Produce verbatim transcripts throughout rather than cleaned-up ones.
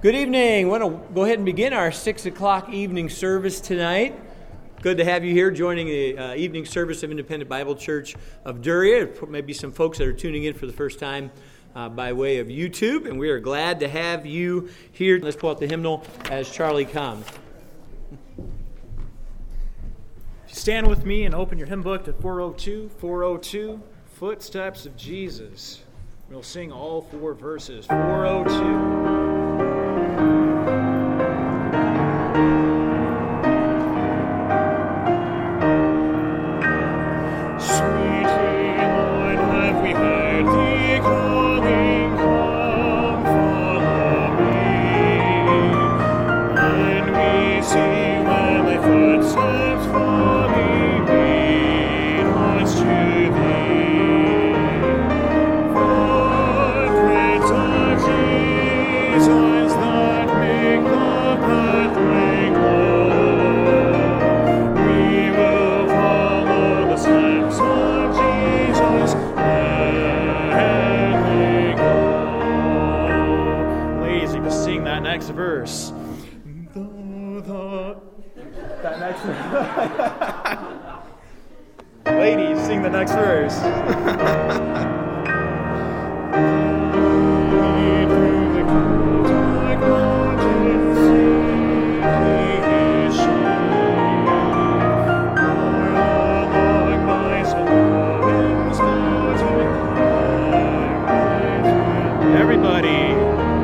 Good evening. I want to go ahead and begin our six o'clock evening service tonight. Good to have you here joining the uh, evening service of Independent Bible Church of Duryea. Maybe some folks that are tuning in for the first time uh, by way of YouTube, and we are glad to have you here. Let's pull out the hymnal as Charlie comes. Stand with me and open your hymn book to four oh two, four oh two, Footsteps of Jesus. We'll sing all four verses. four oh two. Verse. That next Ladies, sing the next verse. Everybody.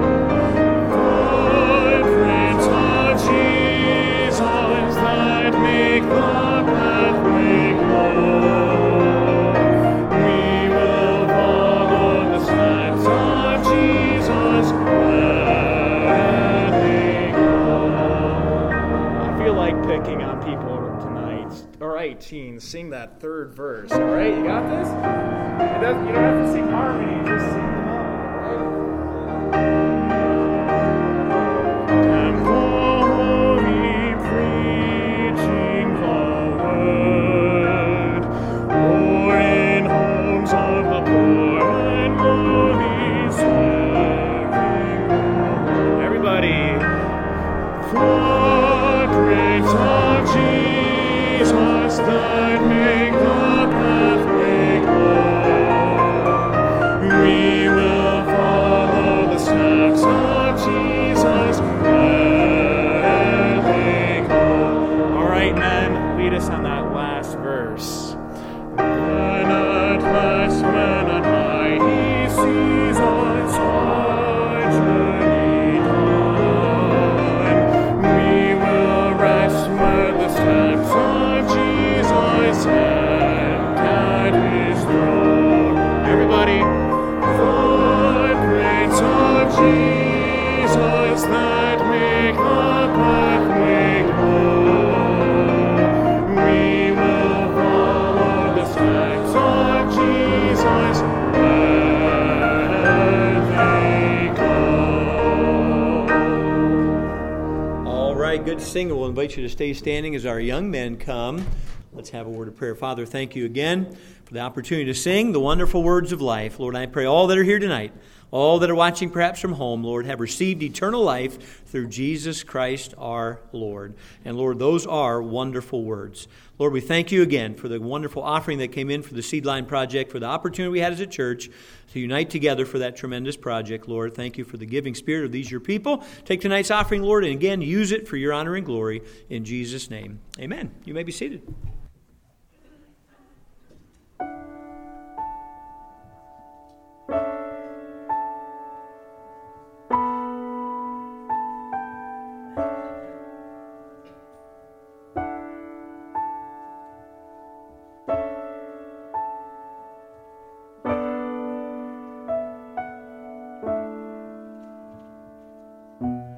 Teens, sing that third verse. All right, you got this? It doesn't, you don't have to sing harmony, just sing them all. And holy preaching the word, or in homes of the poor and lowly serving. Everybody, footprints of Jesus that make the pathway glowing. We will follow the steps of Jesus where they go. All right, men, lead us on that last verse. When at last, when on high he sees us our journey done, we will rest where the steps of and at his throne. Everybody, footprints of Jesus that make the pathway glow. We will follow the steps of Jesus where they go. All right, good to sing. We'll invite you to stay standing as our young men come. Let's have a word of prayer. Father, thank you again for the opportunity to sing the wonderful words of life. Lord, I pray all that are here tonight, all that are watching perhaps from home, Lord, have received eternal life through Jesus Christ our Lord. And Lord, those are wonderful words. Lord, we thank you again for the wonderful offering that came in for the Seedline Project, for the opportunity we had as a church to unite together for that tremendous project. Lord, thank you for the giving spirit of these your people. Take tonight's offering, Lord, and again, use it for your honor and glory. In Jesus' name, amen. You may be seated. Thank you.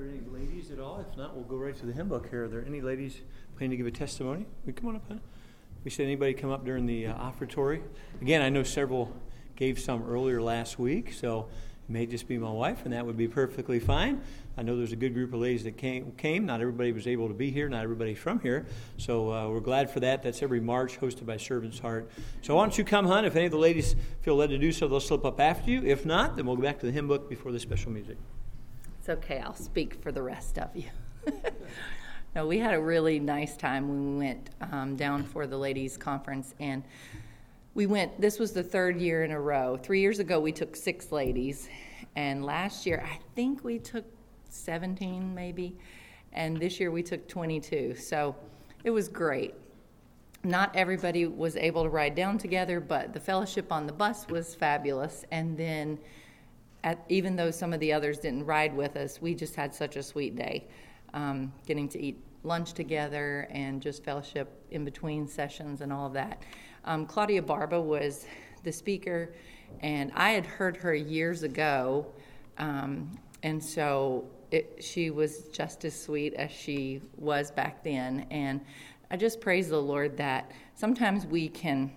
there any ladies at all? If not, we'll go right to the hymn book here. Are there any ladies planning to give a testimony? We come on up, huh? We said anybody come up during the uh, offertory. Again, I know several gave some earlier last week, so it may just be my wife, and that would be perfectly fine. I know there's a good group of ladies that came. came. Not everybody was able to be here. Not everybody's from here. So uh, we're glad for that. That's every March, hosted by Servant's Heart. So why don't you come, hon? If any of the ladies feel led to do so, they'll slip up after you. If not, then we'll go back to the hymn book before the special music. It's okay. I'll speak for the rest of you. No, we had a really nice time when we went um, down for the ladies' conference, and we went, this was the third year in a row. Three years ago, we took six ladies, and last year, I think we took seventeen maybe, and this year we took twenty-two. So it was great. Not everybody was able to ride down together, but the fellowship on the bus was fabulous. And then at, even though some of the others didn't ride with us, we just had such a sweet day, um, getting to eat lunch together and just fellowship in between sessions and all of that. Um, Claudia Barba was the speaker, and I had heard her years ago, um, and so it, she was just as sweet as she was back then. And I just praise the Lord that sometimes we can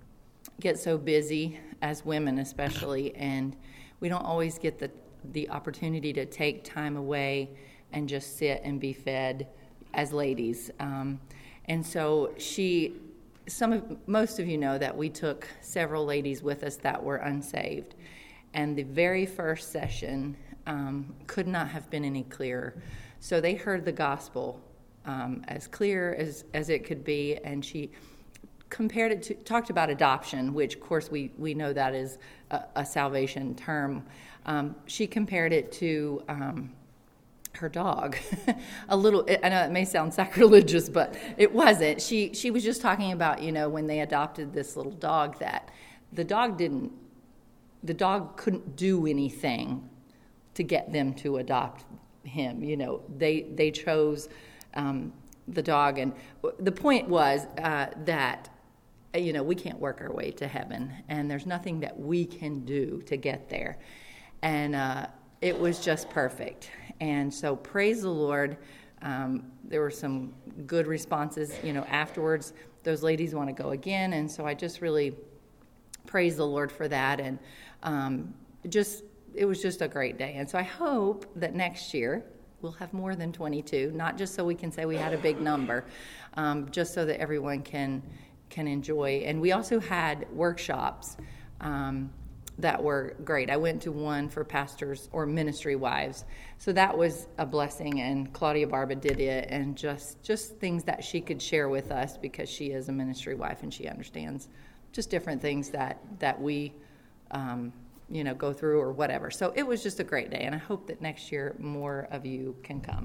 get so busy as women especially, and we don't always get the, the opportunity to take time away and just sit and be fed as ladies. Um, and so she, some of, most of you know that we took several ladies with us that were unsaved. And the very first session um, could not have been any clearer. So they heard the gospel um, as clear as, as it could be, and she compared it to, talked about adoption, which of course we, we know that is a, a salvation term. Um, she compared it to um, her dog. A little, I know it may sound sacrilegious, but it wasn't. She she was just talking about, you know, when they adopted this little dog, that the dog didn't, the dog couldn't do anything to get them to adopt him. You know, they they chose um, the dog, and the point was uh, that, you know, we can't work our way to heaven, and there's nothing that we can do to get there, and uh, it was just perfect. And so praise the Lord. Um, there were some good responses, you know, afterwards. Those ladies want to go again, and so I just really praise the Lord for that. And um, just it was just a great day. And so I hope that next year we'll have more than twenty-two, not just so we can say we had a big number, um, just so that everyone can can enjoy. And we also had workshops um, that were great. I went to one for pastors or ministry wives, so that was a blessing, and Claudia Barba did it, and just just things that she could share with us, because she is a ministry wife and she understands just different things that that we um, you know go through or whatever. So it was just a great day, and I hope that next year more of you can come.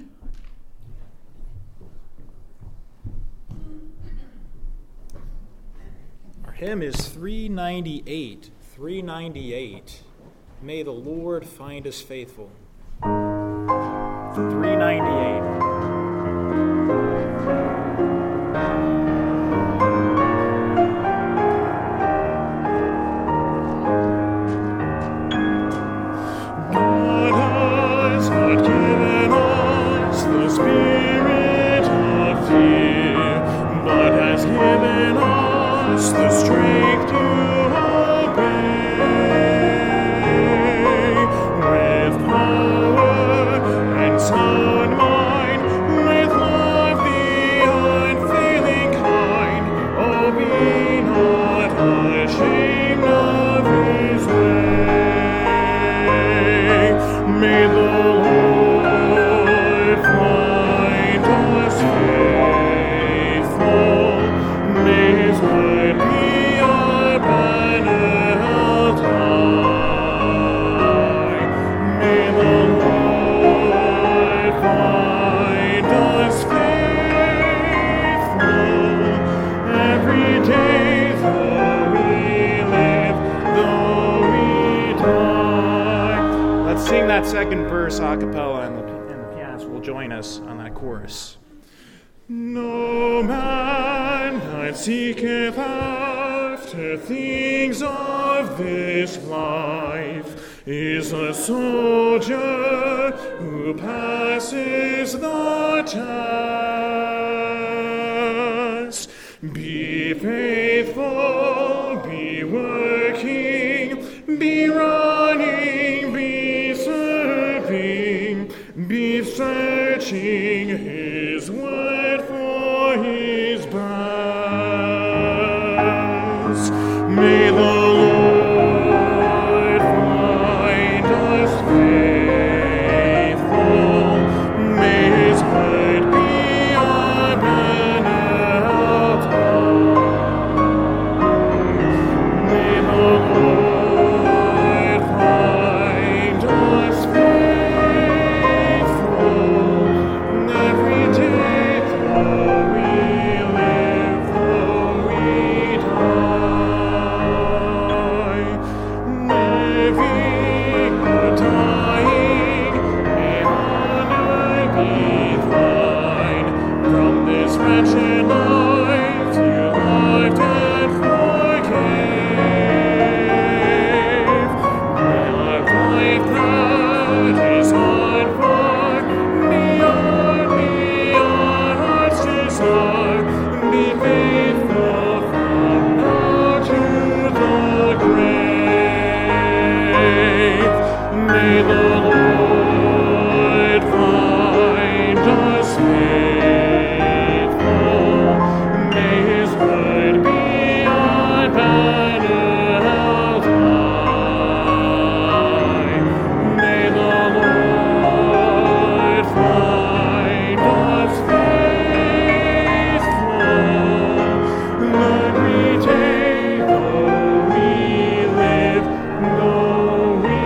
Our hymn is three ninety-eight. three ninety-eight. May the Lord find us faithful. three ninety-eight. The strength to obey with power and sound mind, with love the unfailing kind. Oh, be not ashamed of His way. May the Lord find us faithful. May His word be our banner held high. May the Lord find us faithful every day, though we live, though we die. Let's sing that second verse a cappella, and the, and the pianist will join us on that chorus. No man that seeketh after things of this life is a soldier who passes the test. Be faithful, be working, be running, be serving, be searching His word for His best. May the Lord find us faithful. May His word be our banner. May the Lord find us faithful every day, though we live, though we die. Living or dying, may honor be thine. From this wretched life you loved and forgave. May our life that is hard far, beyond me our heart's desire, be faithful from now to the grave. May the Lord find us faithful. May His word be our banner held high. May the Lord find us faithful every day, though we live, though we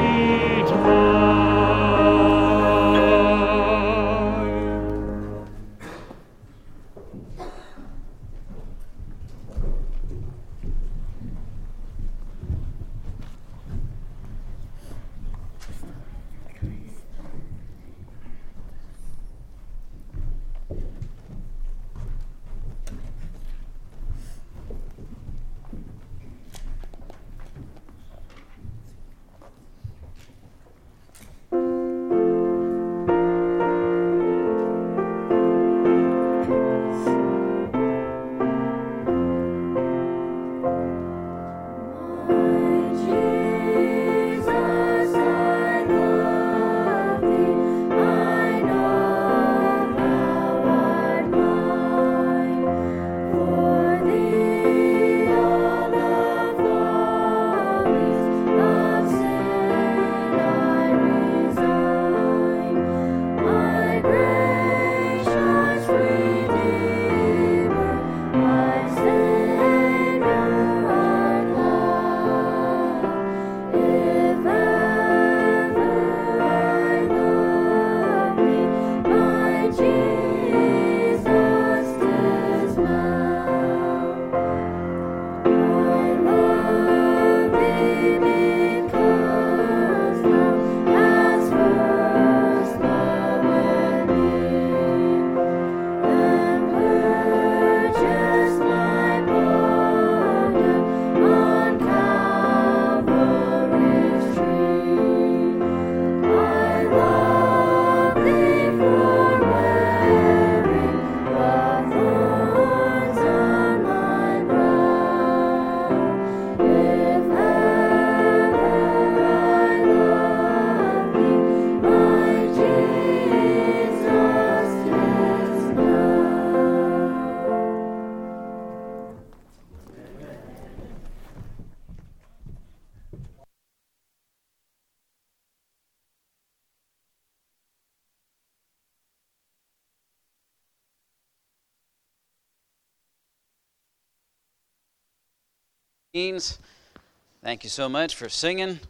Thank you so much for singing.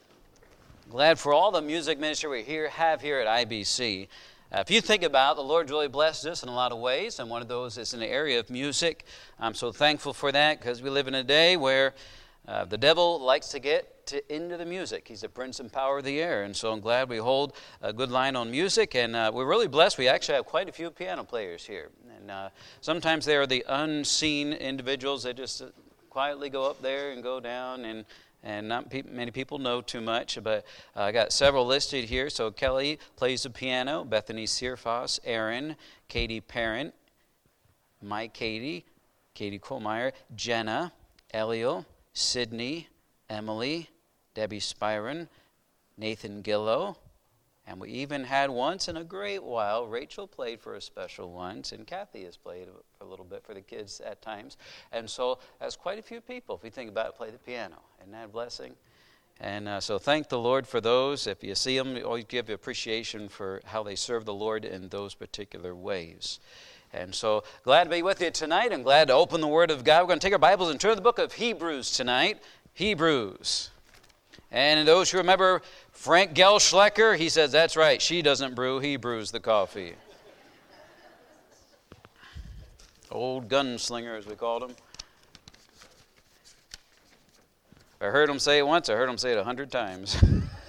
Glad for all the music ministry we here have here at I B C. Uh, if you think about it, the Lord's really blessed us in a lot of ways, and one of those is in the area of music. I'm so thankful for that because we live in a day where uh, the devil likes to get to, into the music. He's the prince and power of the air, and so I'm glad we hold a good line on music, and uh, we're really blessed. We actually have quite a few piano players here, and uh, sometimes they are the unseen individuals that just quietly go up there and go down and and not pe- many people know too much, but uh, I got several listed here. So Kelly plays the piano, Bethany Searfoss, Aaron, Katie Parent, Mike Katie, Katie Kohlmeyer, Jenna, Elio, Sydney, Emily, Debbie Spiron, Nathan Gillow, and we even had once in a great while, Rachel played for a special once, and Kathy has played a little bit for the kids at times. And so that's quite a few people, if you think about it, play the piano. Isn't that a blessing? And uh, so thank the Lord for those. If you see them, always give appreciation for how they serve the Lord in those particular ways. And so glad to be with you tonight. I'm glad to open the Word of God. We're going to take our Bibles and turn to the book of Hebrews tonight. Hebrews. And those who remember Frank Gelschlecker, he says, that's right, she doesn't brew, he brews the coffee. Old gunslinger, as we called him. I heard him say it once, I heard him say it a hundred times.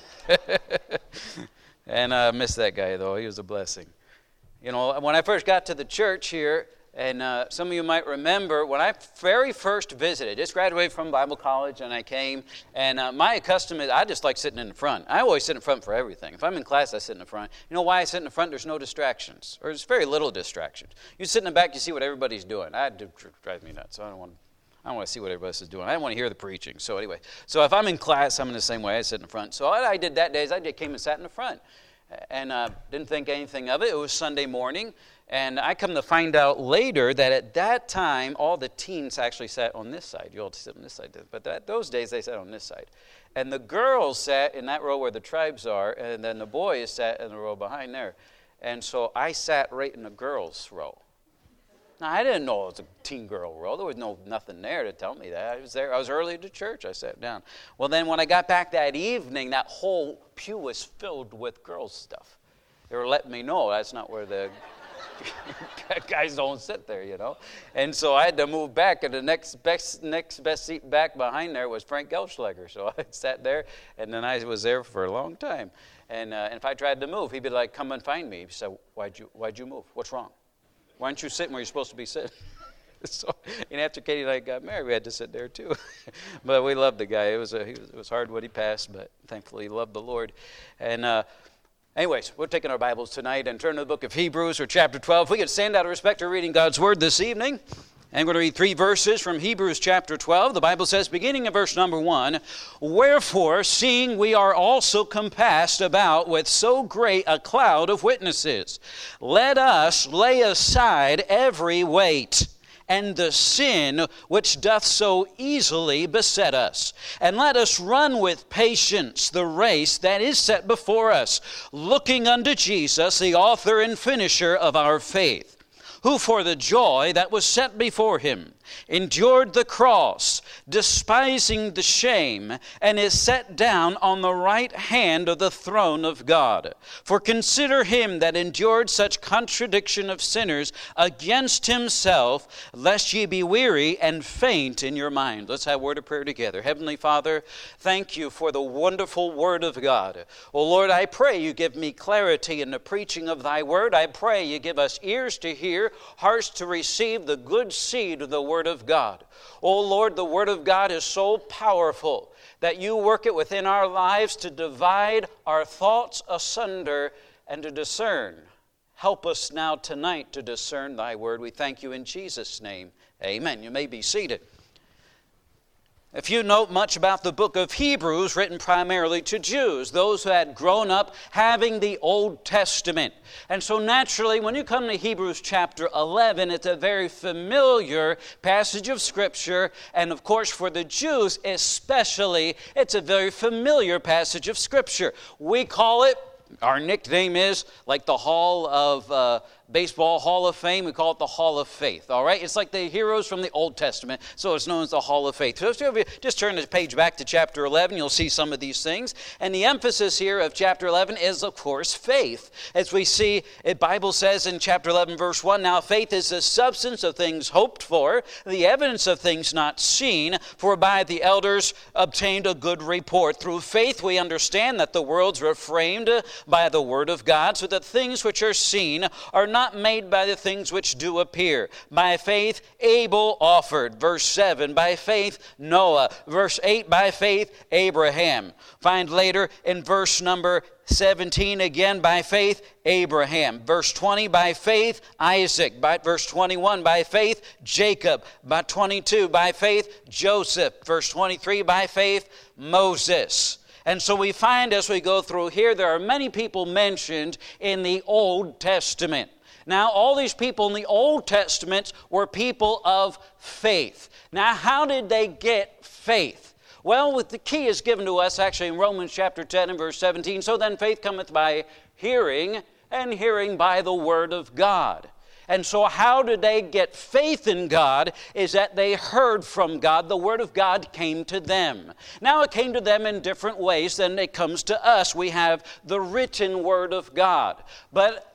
And I missed that guy, though. He was a blessing. You know, when I first got to the church here, and uh, some of you might remember, when I very first visited, just graduated from Bible college, and I came, and uh, my custom is, I just like sitting in the front. I always sit in front for everything. If I'm in class, I sit in the front. You know why I sit in the front? There's no distractions, or there's very little distractions. You sit in the back, you see what everybody's doing. That drives me nuts, so I don't want to. I don't want to see what everybody else is doing. I don't want to hear the preaching. So anyway, so if I'm in class, I'm in the same way. I sit in the front. So what I did that day is I just came and sat in the front, and uh, didn't think anything of it. It was Sunday morning. And I come to find out later that at that time, all the teens actually sat on this side. You all sit on this side. But that, those days, they sat on this side. And the girls sat in that row where the tribes are, and then the boys sat in the row behind there. And so I sat right in the girls' row. Now, I didn't know it was a teen girl row. There was no nothing there to tell me that. I was there. I was early to church. I sat down. Well, then when I got back that evening, that whole pew was filled with girls' stuff. They were letting me know that's not where the... guys don't sit there, you know. And so I had to move back, and the next best next best seat back behind there was Frank Gelschleger. So I sat there, and then I was there for a long time. And, uh, and if I tried to move, he'd be like, come and find me. He said, why'd you, why'd you move? What's wrong? Why aren't you sitting where you're supposed to be sitting? So, and after Katie and I got married, we had to sit there too. But we loved the guy. It was, a, he was, it was hard when he passed, but thankfully he loved the Lord. And uh, anyways, we're taking our Bibles tonight and turn to the book of Hebrews, or chapter twelve. We could stand out of respect to reading God's Word this evening. And we're going to read three verses from Hebrews chapter twelve. The Bible says, beginning in verse number one, wherefore, seeing we are also compassed about with so great a cloud of witnesses, let us lay aside every weight and the sin which doth so easily beset us. And let us run with patience the race that is set before us, looking unto Jesus, the author and finisher of our faith, who for the joy that was set before him endured the cross, despising the shame, and is set down on the right hand of the throne of God. For consider him that endured such contradiction of sinners against himself, lest ye be weary and faint in your mind. Let's have a word of prayer together. Heavenly Father, thank you for the wonderful word of God. Oh Lord, I pray you give me clarity in the preaching of thy word. I pray you give us ears to hear, hearts to receive the good seed of the word of God. Oh Lord, the Word of God is so powerful that you work it within our lives to divide our thoughts asunder and to discern. Help us now tonight to discern thy word. We thank you in Jesus' name. Amen. You may be seated. If you know much about the book of Hebrews, written primarily to Jews, those who had grown up having the Old Testament. And so naturally, when you come to Hebrews chapter eleven, it's a very familiar passage of Scripture. And of course, for the Jews especially, it's a very familiar passage of Scripture. We call it, our nickname is, like the Hall of uh, Baseball Hall of Fame, we call it the Hall of Faith, all right? It's like the heroes from the Old Testament, so it's known as the Hall of Faith. So if you just turn the page back to chapter eleven, you'll see some of these things. And the emphasis here of chapter eleven is, of course, faith. As we see, the Bible says in chapter eleven, verse one, now faith is the substance of things hoped for, the evidence of things not seen, for by the elders obtained a good report. Through faith we understand that the worlds were framed by the word of God, so that things which are seen are not made by the things which do appear. By faith Abel offered. Verse seven, by faith Noah. Verse eight, by faith Abraham. Find later in verse number seventeen, again, by faith Abraham. Verse twenty, by faith Isaac. By verse twenty-one, by faith Jacob. By twenty-two, by faith Joseph. Verse twenty-three, by faith Moses. And so we find as we go through here, there are many people mentioned in the Old Testament. Now, all these people in the Old Testament were people of faith. Now, how did they get faith? Well, with the key is given to us actually in Romans chapter ten and verse seventeen. So then faith cometh by hearing, and hearing by the word of God. And so how did they get faith in God? Is that they heard from God. The word of God came to them. Now it came to them in different ways than it comes to us. We have the written word of God. But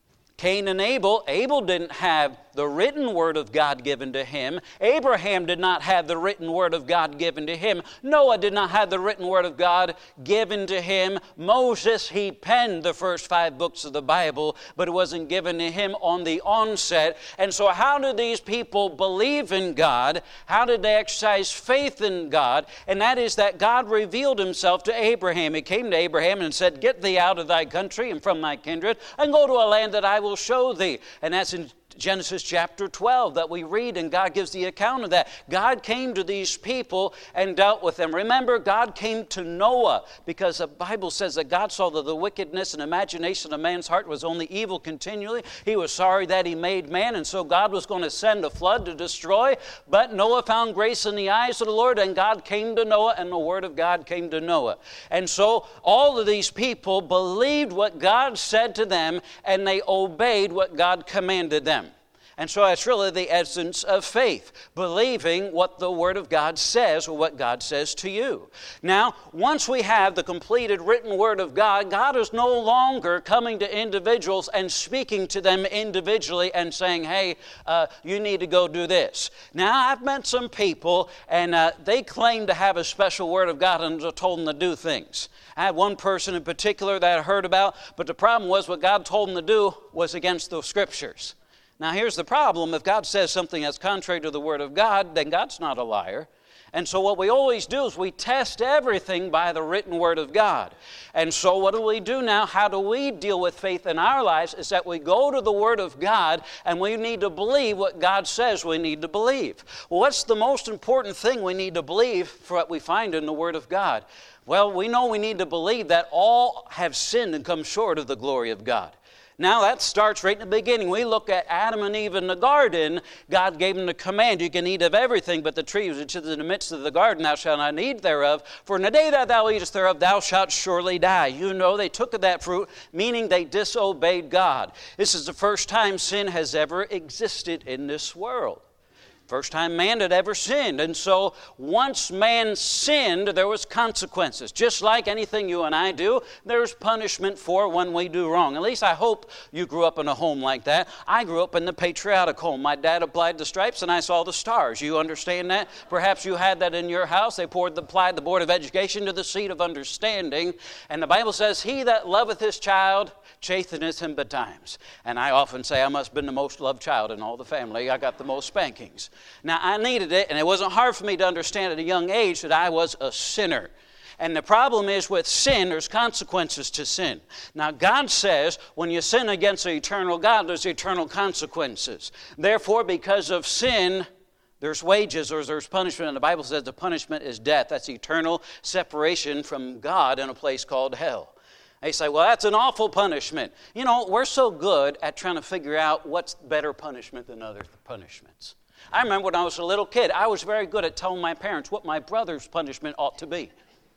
Cain and Abel, Abel didn't have the written word of God given to him. Abraham did not have the written word of God given to him. Noah did not have the written word of God given to him. Moses, he penned the first five books of the Bible, but it wasn't given to him on the onset. And so how did these people believe in God? How did they exercise faith in God? And that is that God revealed himself to Abraham. He came to Abraham and said, "Get thee out of thy country and from thy kindred, and go to a land that I will show thee." And that's in Genesis chapter twelve that we read, and God gives the account of that. God came to these people and dealt with them. Remember, God came to Noah because the Bible says that God saw that the wickedness and imagination of man's heart was only evil continually. He was sorry that he made man, and so God was going to send a flood to destroy. But Noah found grace in the eyes of the Lord, and God came to Noah, and the word of God came to Noah. And so all of these people believed what God said to them, and they obeyed what God commanded them. And so that's really the essence of faith, believing what the Word of God says or what God says to you. Now, once we have the completed written Word of God, God is no longer coming to individuals and speaking to them individually and saying, hey, uh, you need to go do this. Now, I've met some people, and uh, they claim to have a special Word of God and told them to do things. I had one person in particular that I heard about, but the problem was what God told them to do was against the Scriptures. Now, here's the problem. If God says something that's contrary to the Word of God, then God's not a liar. And so what we always do is we test everything by the written Word of God. And so what do we do now? How do we deal with faith in our lives? Is that we go to the Word of God and we need to believe what God says we need to believe. Well, what's the most important thing we need to believe for what we find in the Word of God? Well, we know we need to believe that all have sinned and come short of the glory of God. Now that starts right in the beginning. We look at Adam and Eve in the garden. God gave them the command, you can eat of everything, but the tree which is in the midst of the garden thou shalt not eat thereof. For in the day that thou eatest thereof, thou shalt surely die. You know they took of that fruit, meaning they disobeyed God. This is the first time sin has ever existed in this world. First time man had ever sinned. And so once man sinned, there was consequences. Just like anything you and I do, there's punishment for when we do wrong. At least I hope you grew up in a home like that. I grew up in the patriotic home. My dad applied the stripes and I saw the stars. You understand that? Perhaps you had that in your house. They poured the, applied the Board of Education to the seat of understanding. And the Bible says, he that loveth his child chasteneth him betimes. And I often say I must have been the most loved child in all the family. I got the most spankings. Now, I needed it, and it wasn't hard for me to understand at a young age that I was a sinner. And the problem is with sin, there's consequences to sin. Now, God says when you sin against the eternal God, there's eternal consequences. Therefore, because of sin, there's wages or there's punishment. And the Bible says the punishment is death. That's eternal separation from God in a place called hell. They say, well, that's an awful punishment. You know, we're so good at trying to figure out what's better punishment than other punishments. I remember when I was a little kid, I was very good at telling my parents what my brother's punishment ought to be.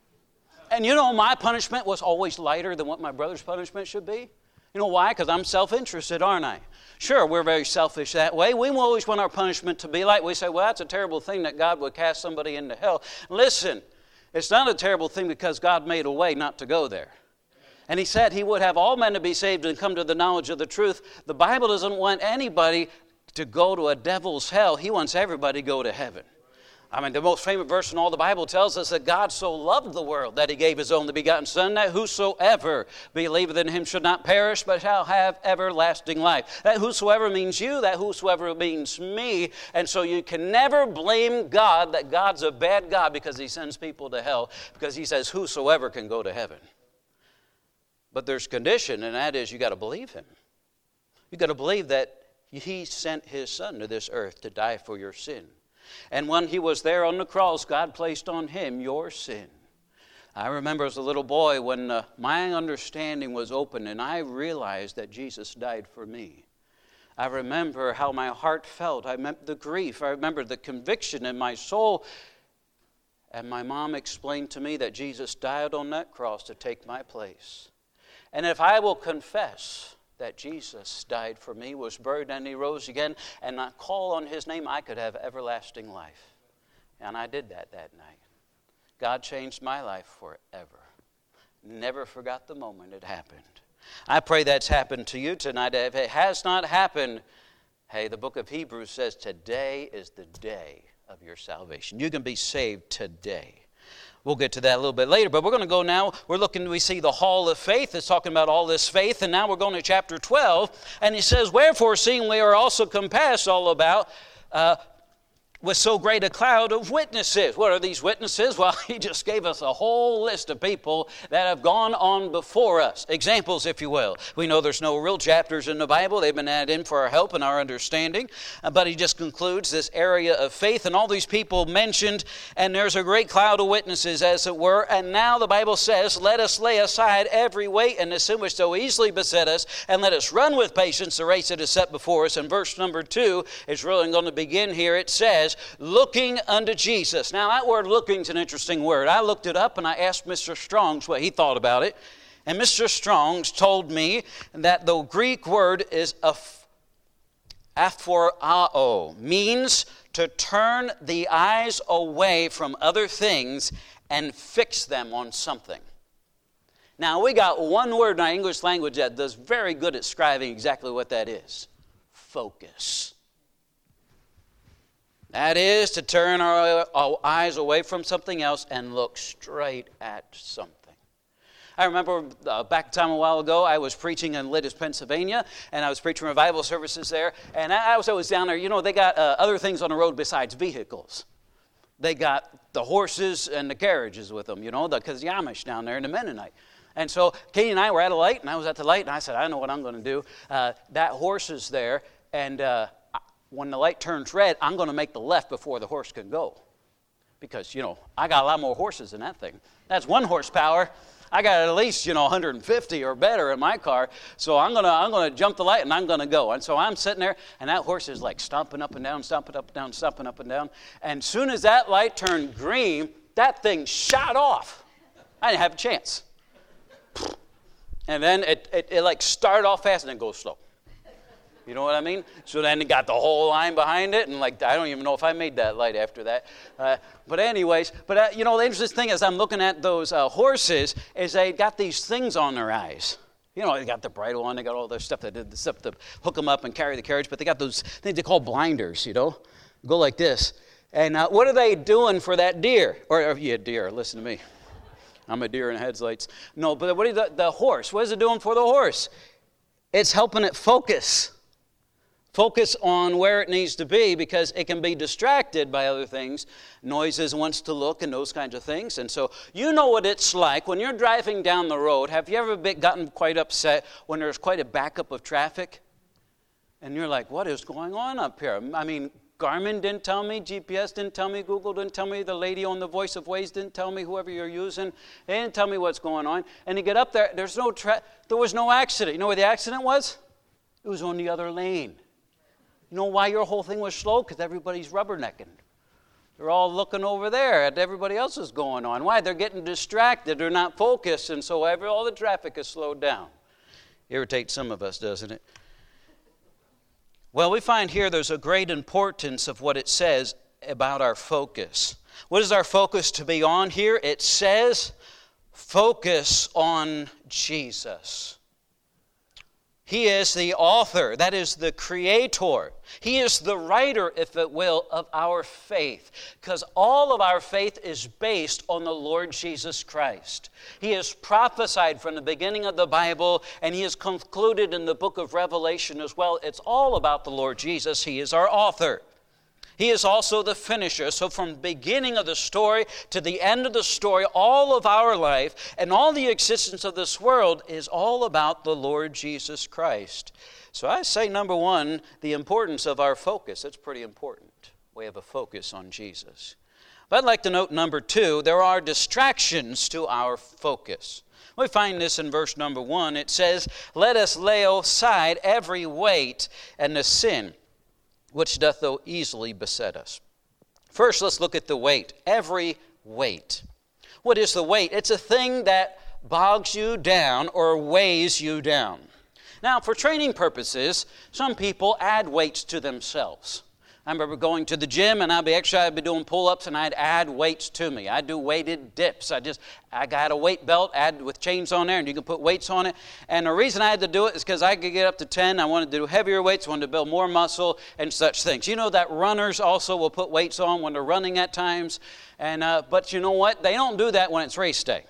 And you know, my punishment was always lighter than what my brother's punishment should be. You know why? Because I'm self-interested, aren't I? Sure, we're very selfish that way. We always want our punishment to be light. We say, well, that's a terrible thing that God would cast somebody into hell. Listen, it's not a terrible thing because God made a way not to go there. And he said he would have all men to be saved and come to the knowledge of the truth. The Bible doesn't want anybody to go to a devil's hell. He wants everybody to go to heaven. I mean, the most famous verse in all the Bible tells us that God so loved the world that he gave his only begotten Son, that whosoever believeth in him should not perish, but shall have everlasting life. That whosoever means you, that whosoever means me. And so you can never blame God that God's a bad God because he sends people to hell, because he says whosoever can go to heaven. But there's a condition, and that is you got to believe him. You got to believe that he sent his Son to this earth to die for your sin. And when he was there on the cross, God placed on him your sin. I remember as a little boy when uh, my understanding was open and I realized that Jesus died for me. I remember how my heart felt. I remember the grief. I remember the conviction in my soul. And my mom explained to me that Jesus died on that cross to take my place. And if I will confess that Jesus died for me, was buried, and he rose again, and I call on his name, I could have everlasting life. And I did that that night. God changed my life forever. Never forgot the moment it happened. I pray that's happened to you tonight. If it has not happened, hey, the book of Hebrews says today is the day of your salvation. You can be saved today. We'll get to that a little bit later, but we're going to go now. We're looking, we see the hall of faith. It's talking about all this faith, and now we're going to chapter twelve, and he says, wherefore, seeing we are also compassed all about uh, with so great a cloud of witnesses. What are these witnesses? Well, he just gave us a whole list of people that have gone on before us. Examples, if you will. We know there's no real chapters in the Bible. They've been added in for our help and our understanding. Uh, but he just concludes this area of faith, and all these people mentioned, and there's a great cloud of witnesses, as it were. And now the Bible says, let us lay aside every weight and the sin which so easily beset us, and let us run with patience the race that is set before us. And verse number two is really going to begin here. It says, looking unto Jesus. Now that word looking is an interesting word. I looked it up and I asked Mister Strong's what he thought about it. And Mister Strong's told me that the Greek word is aphorao, means to turn the eyes away from other things and fix them on something. Now we got one word in our English language that does very good at describing exactly what that is. Focus. That is to turn our, our eyes away from something else and look straight at something. I remember uh, back a time a while ago, I was preaching in Littis, Pennsylvania, and I was preaching revival services there. And I was always down there. You know, they got uh, other things on the road besides vehicles. They got the horses and the carriages with them, you know, because the Amish down there and the Mennonite. And so Katie and I were at a light, and I was at the light, and I said, I know what I'm going to do. Uh, that horse is there, and uh, when the light turns red, I'm going to make the left before the horse can go. Because, you know, I got a lot more horses than that thing. That's one horsepower. I got at least, you know, one hundred fifty or better in my car. So I'm going to I'm going to jump the light and I'm going to go. And so I'm sitting there, and that horse is like stomping up and down, stomping up and down, stomping up and down. And as soon as that light turned green, that thing shot off. I didn't have a chance. And then it, it, it like started off fast and then goes slow. You know what I mean? So then it got the whole line behind it, and like I don't even know if I made that light after that. Uh, but anyways, but uh, you know the interesting thing is I'm looking at those uh, horses is they got these things on their eyes. You know, they got the bridle on, they got all their stuff that did the stuff to hook them up and carry the carriage, but they got those things they call blinders. You know, go like this. And uh, what are they doing for that deer? Or, or yeah, deer. Listen to me. I'm a deer in headlights. No, but what is the, the horse? What is it doing for the horse? It's helping it focus. Focus on where it needs to be, because it can be distracted by other things, noises, wants to look, and those kinds of things. And so you know what it's like when you're driving down the road. Have you ever been, gotten quite upset when there's quite a backup of traffic? And you're like, what is going on up here? I mean, Garmin didn't tell me, G P S didn't tell me, Google didn't tell me, the lady on the Voice of Ways didn't tell me, whoever you're using, they didn't tell me what's going on. And you get up there, there's no tra- there was no accident. You know where the accident was? It was on the other lane. You know why your whole thing was slow? Because everybody's rubbernecking. They're all looking over there at everybody else is going on. Why? They're getting distracted. They're not focused, and so every, all the traffic is slowed down. Irritates some of us, doesn't it? Well, we find here there's a great importance of what it says about our focus. What is our focus to be on here? It says, focus on Jesus. He is the author, that is the creator. He is the writer, if it will, of our faith, because all of our faith is based on the Lord Jesus Christ. He is prophesied from the beginning of the Bible, and he is concluded in the book of Revelation as well. It's all about the Lord Jesus. He is our author. He is also the finisher. So from the beginning of the story to the end of the story, all of our life and all the existence of this world is all about the Lord Jesus Christ. So I say, number one, the importance of our focus. It's pretty important. We have a focus on Jesus. But I'd like to note, number two, there are distractions to our focus. We find this in verse number one. It says, let us lay aside every weight and the sin which doth so easily beset us. First, let's look at the weight. Every weight. What is the weight? It's a thing that bogs you down or weighs you down. Now, for training purposes, some people add weights to themselves. I remember going to the gym and I'd be exercising, I'd be doing pull-ups and I'd add weights to me. I'd do weighted dips. I just, I got a weight belt, add with chains on there, and you can put weights on it. And the reason I had to do it is because I could get up to ten. I wanted to do heavier weights, wanted to build more muscle and such things. You know that runners also will put weights on when they're running at times. And uh, but you know what? They don't do that when it's race day.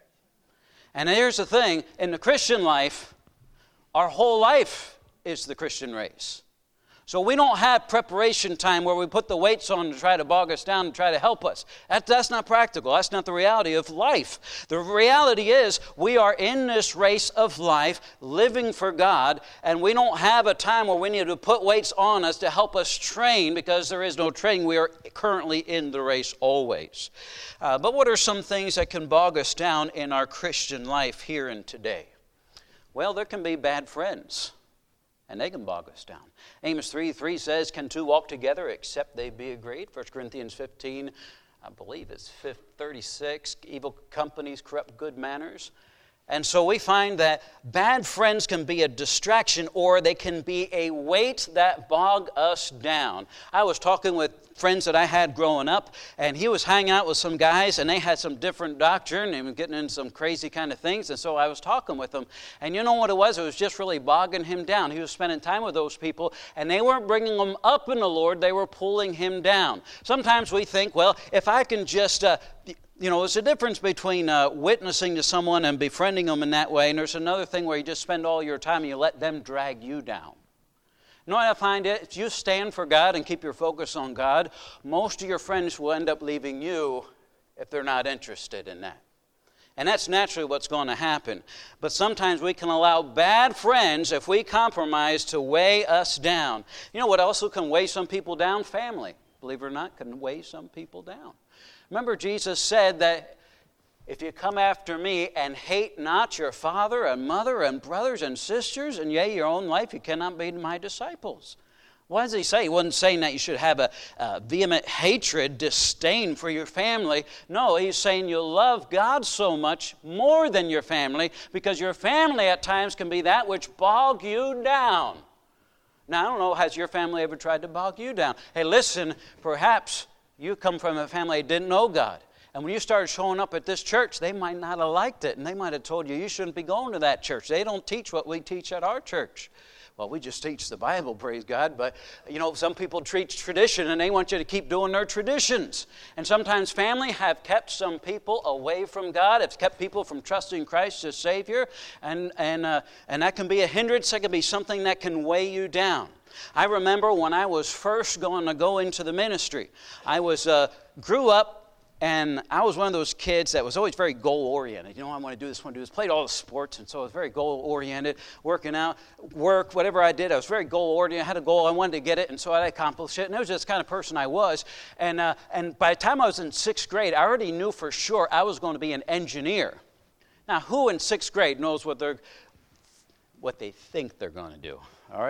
And here's the thing, in the Christian life, our whole life is the Christian race. So we don't have preparation time where we put the weights on to try to bog us down and try to help us. That, that's not practical. That's not the reality of life. The reality is we are in this race of life, living for God, and we don't have a time where we need to put weights on us to help us train, because there is no training. We are currently in the race always. Uh, but what are some things that can bog us down in our Christian life here and today? Well, there can be bad friends, and they can bog us down. Amos three three says, can two walk together except they be agreed? First Corinthians fifteen, I believe it's thirty-six, evil companies corrupt good manners. And so we find that bad friends can be a distraction, or they can be a weight that bog us down. I was talking with friends that I had growing up, and he was hanging out with some guys, and they had some different doctrine, and they were getting into some crazy kind of things, and so I was talking with them. And you know what it was? It was just really bogging him down. He was spending time with those people, and they weren't bringing him up in the Lord, they were pulling him down. Sometimes we think, well, if I can just... Uh, You know, there's a difference between uh, witnessing to someone and befriending them in that way, and there's another thing where you just spend all your time and you let them drag you down. You know what I find? It? If you stand for God and keep your focus on God, most of your friends will end up leaving you if they're not interested in that. And that's naturally what's going to happen. But sometimes we can allow bad friends, if we compromise, to weigh us down. You know what also can weigh some people down? Family, believe it or not, can weigh some people down. Remember, Jesus said that if you come after me and hate not your father and mother and brothers and sisters, and yea, your own life, you cannot be my disciples. What does he say? He wasn't saying that you should have a, a vehement hatred, disdain for your family. No, he's saying you love God so much more than your family, because your family at times can be that which bog you down. Now, I don't know, has your family ever tried to bog you down? Hey, listen, perhaps you come from a family that didn't know God. And when you started showing up at this church, they might not have liked it. And they might have told you, you shouldn't be going to that church. They don't teach what we teach at our church. Well, we just teach the Bible, praise God. But, you know, some people teach tradition, and they want you to keep doing their traditions. And sometimes family have kept some people away from God. It's kept people from trusting Christ as Savior. And, and, uh, and that can be a hindrance. That can be something that can weigh you down. I remember when I was first going to go into the ministry, I was uh, grew up, and I was one of those kids that was always very goal-oriented. You know, I want to do this, I want to do this. Played all the sports, and so I was very goal-oriented, working out, work, whatever I did. I was very goal-oriented. I had a goal. I wanted to get it, and so I accomplished it. And that was just the kind of person I was. And, uh, and by the time I was in sixth grade, I already knew for sure I was going to be an engineer. Now, who in sixth grade knows what they're, what they think they're going to do? All right?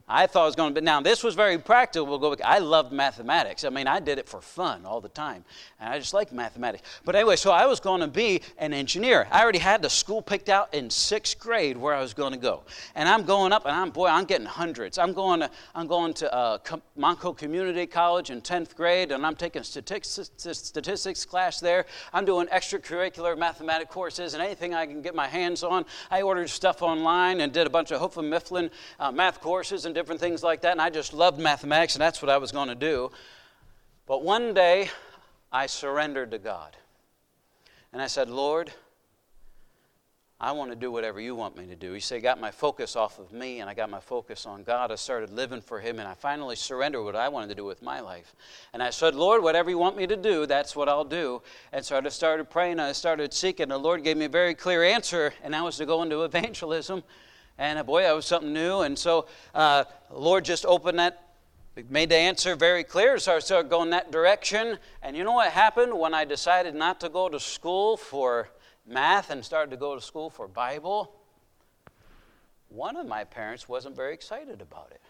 I thought it was going to be, now this was very practical. We'll go, I loved mathematics. I mean, I did it for fun all the time. And I just liked mathematics. But anyway, so I was going to be an engineer. I already had the school picked out in sixth grade where I was going to go. And I'm going up, and I'm, boy, I'm getting hundreds. I'm going to, I'm going to uh, Monco Community College in tenth grade, and I'm taking statistics, statistics class there. I'm doing extracurricular mathematics courses and anything I can get my hands on. I ordered stuff online and did a bunch of Houghton Mifflin uh, math courses and different things like that, and I just loved mathematics, and that's what I was going to do. But one day, I surrendered to God. And I said, Lord, I want to do whatever you want me to do. You say, I got my focus off of me, and I got my focus on God. I started living for Him, and I finally surrendered what I wanted to do with my life. And I said, Lord, whatever you want me to do, that's what I'll do. And so I just started praying, and I started seeking. The Lord gave me a very clear answer, and that was to go into evangelism. And boy, that was something new. And so uh, the Lord just opened that, made the answer very clear. So I started going that direction. And you know what happened when I decided not to go to school for math and started to go to school for Bible? One of my parents wasn't very excited about it.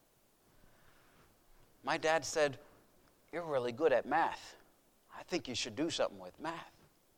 My dad said, you're really good at math. I think you should do something with math.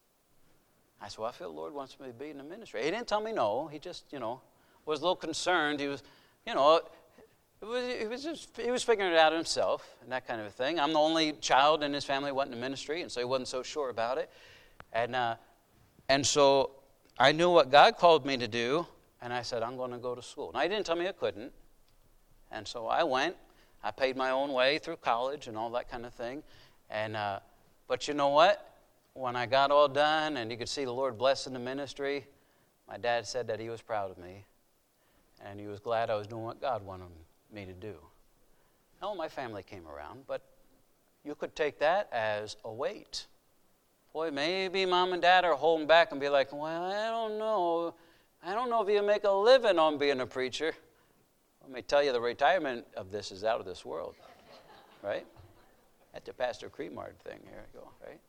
I said, well, I feel the Lord wants me to be in the ministry. He didn't tell me no. He just, you know, was a little concerned. He was, you know, it was, it was just, he was figuring it out himself and that kind of a thing. I'm the only child in his family who went into ministry, and so he wasn't so sure about it. And uh, and so I knew what God called me to do, and I said, I'm going to go to school. Now, he didn't tell me I couldn't. And so I went. I paid my own way through college and all that kind of thing. And uh, but you know what? When I got all done and you could see the Lord blessing the ministry, my dad said that he was proud of me. And he was glad I was doing what God wanted me to do. No, my family came around, but you could take that as a weight. Boy, maybe mom and dad are holding back and be like, well, I don't know. I don't know if you make a living on being a preacher. Let me tell you, the retirement of this is out of this world, right? That's the Pastor Cremard thing. Here we go, right?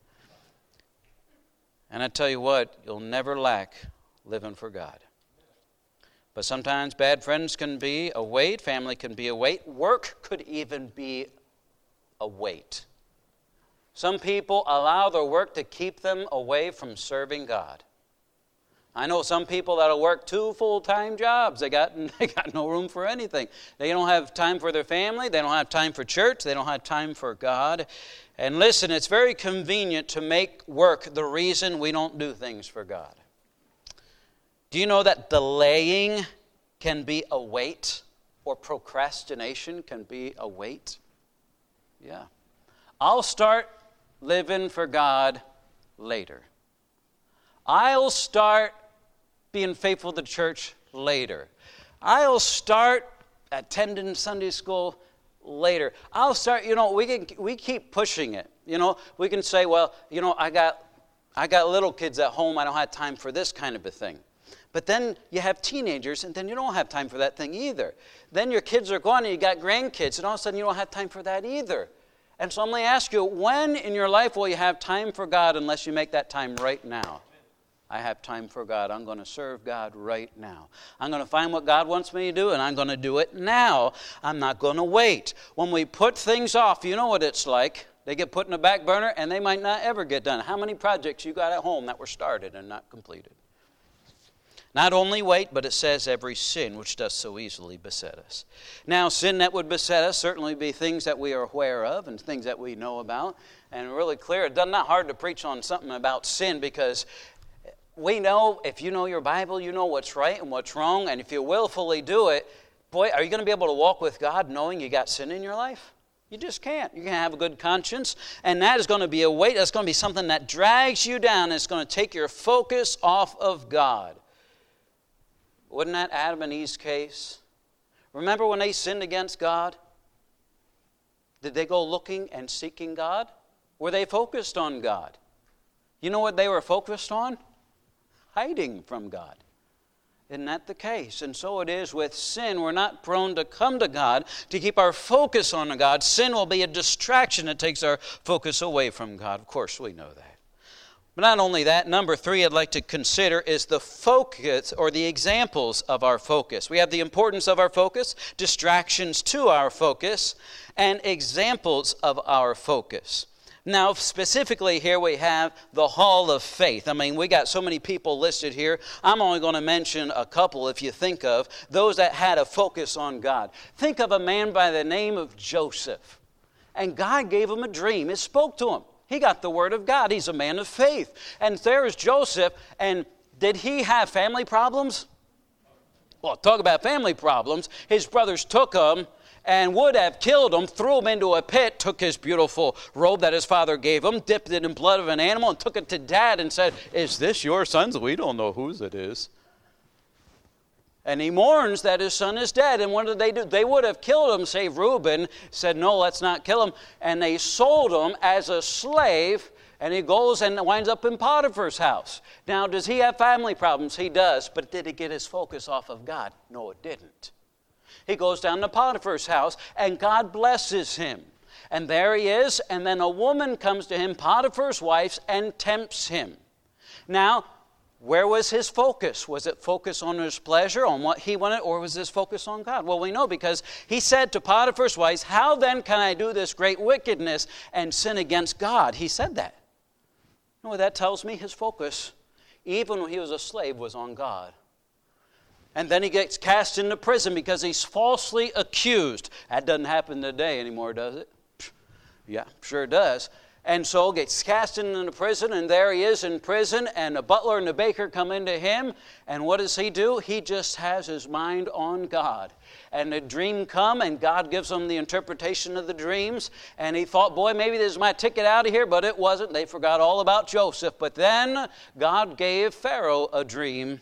And I tell you what, you'll never lack living for God. But sometimes bad friends can be a weight, family can be a weight, work could even be a weight. Some people allow their work to keep them away from serving God. I know some people that'll work two full-time jobs. They got, they got no room for anything. They don't have time for their family. They don't have time for church. They don't have time for God. And listen, it's very convenient to make work the reason we don't do things for God. Do you know that delaying can be a weight, or procrastination can be a weight? Yeah. I'll start living for God later. I'll start being faithful to church later. I'll start attending Sunday school later. I'll start, you know, we can we keep pushing it. You know, we can say, well, you know, I got I got little kids at home. I don't have time for this kind of a thing. But then you have teenagers, and then you don't have time for that thing either. Then your kids are gone, and you got grandkids, and all of a sudden you don't have time for that either. And so I'm going to ask you, when in your life will you have time for God unless you make that time right now? I have time for God. I'm going to serve God right now. I'm going to find what God wants me to do, and I'm going to do it now. I'm not going to wait. When we put things off, you know what it's like. They get put in the back burner, and they might not ever get done. How many projects you got at home that were started and not completed? Not only wait, but it says every sin which does so easily beset us. Now, sin that would beset us certainly be things that we are aware of and things that we know about. And really clear, it's not hard to preach on something about sin, because we know, if you know your Bible, you know what's right and what's wrong. And if you willfully do it, boy, are you going to be able to walk with God knowing you got sin in your life? You just can't. You can't have a good conscience. And that is going to be a weight. That's going to be something that drags you down. It's going to take your focus off of God. Wasn't that Adam and Eve's case? Remember when they sinned against God? Did they go looking and seeking God? Were they focused on God? You know what they were focused on? Hiding from God. Isn't that the case? And so it is with sin. We're not prone to come to God to keep our focus on God. Sin will be a distraction that takes our focus away from God. Of course, we know that. But not only that, number three I'd like to consider is the focus or the examples of our focus. We have the importance of our focus, distractions to our focus, and examples of our focus. Now, specifically here we have the hall of faith. I mean, we got so many people listed here. I'm only going to mention a couple if you think of those that had a focus on God. Think of a man by the name of Joseph. And God gave him a dream. It spoke to him. He got the word of God. He's a man of faith. And there is Joseph. And did he have family problems? Well, talk about family problems. His brothers took him and would have killed him, threw him into a pit, took his beautiful robe that his father gave him, dipped it in blood of an animal, and took it to dad and said, "Is this your son's? We don't know whose it is." And he mourns that his son is dead. And what did they do? They would have killed him, save Reuben, said, "No, let's not kill him." And they sold him as a slave, and he goes and winds up in Potiphar's house. Now, does he have family problems? He does. But did he get his focus off of God? No, it didn't. He goes down to Potiphar's house, and God blesses him. And there he is, and then a woman comes to him, Potiphar's wife, and tempts him. Now, where was his focus? Was it focus on his pleasure, on what he wanted, or was his focus on God? Well, we know because he said to Potiphar's wife, "How then can I do this great wickedness and sin against God?" He said that. You know what that tells me? His focus, even when he was a slave, was on God. And then he gets cast into prison because he's falsely accused. That doesn't happen today anymore, does it? Yeah, sure does. And so gets cast into prison, and there he is in prison, and the butler and the baker come into him, and what does he do? He just has his mind on God. And the dream come, and God gives him the interpretation of the dreams, and he thought, boy, maybe this is my ticket out of here, but it wasn't. They forgot all about Joseph. But then God gave Pharaoh a dream,